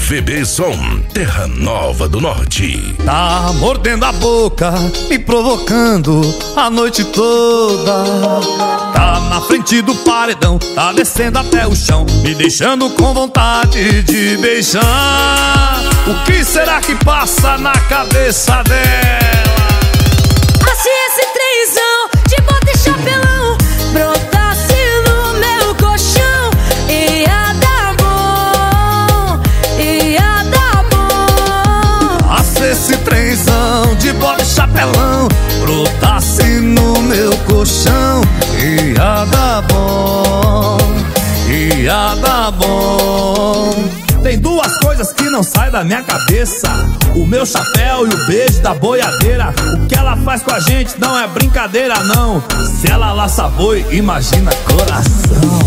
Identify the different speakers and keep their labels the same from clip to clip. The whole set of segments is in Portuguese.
Speaker 1: VB Som, Terra Nova do Norte.
Speaker 2: Tá mordendo a boca, me provocando a noite toda. Tá na frente do paredão, tá descendo até o chão, me deixando com vontade de beijar. O que será que passa na cabeça dela?
Speaker 3: Se esse trenzão de bota e chapelão brotasse no meu colchão, ia dar bom, ia dar bom.
Speaker 2: Se esse trenzão de bota e chapelão brotasse no meu colchão, ia dar bom, ia dar bom. Tem duas coisas que não saem da minha cabeça: o meu chapéu e o beijo da boiadeira. O que ela faz com a gente não é brincadeira não. Se ela laça boi, imagina coração.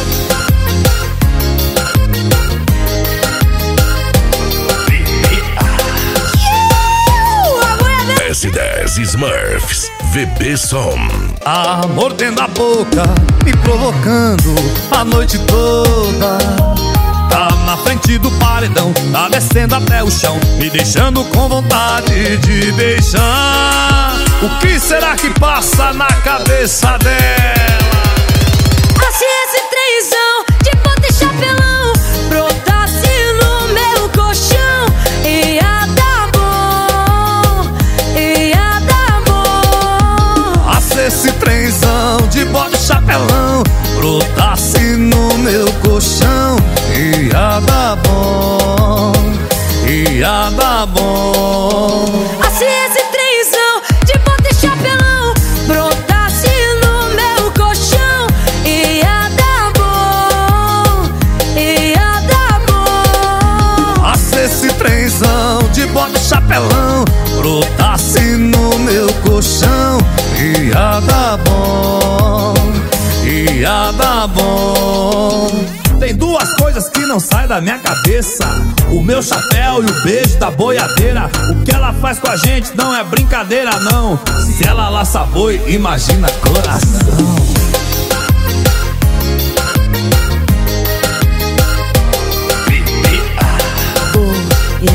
Speaker 1: S10 Smurfs, VB Som.
Speaker 2: Tá mordendo a boca, me provocando a noite toda. Tá na frente do paredão, tá descendo até o chão, me deixando com vontade de beijar. O que será que passa na cabeça dela?
Speaker 3: Se esse trenzão de bota e chapelão brotasse no meu colchão, ia dar bom, ia dar bom.
Speaker 2: Se esse trenzão de bota e chapelão brotasse no meu colchão, ia dar bom, ia dar bom.
Speaker 3: Se esse trenzão de bota e chapelão brotasse no meu colchão, ia dar bom, ia dar bom.
Speaker 2: Se esse trenzão de bota e chapelão brotasse no meu colchão, ia dar bom, ia dar bom. Tem duas coisas que não saem da minha cabeça: o meu chapéu e o beijo da boiadeira. O que ela faz com a gente não é brincadeira não. Se ela laça boi, imagina coração.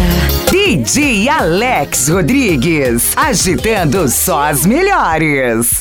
Speaker 4: DJ Alex Rodrigues, agitando só as melhores.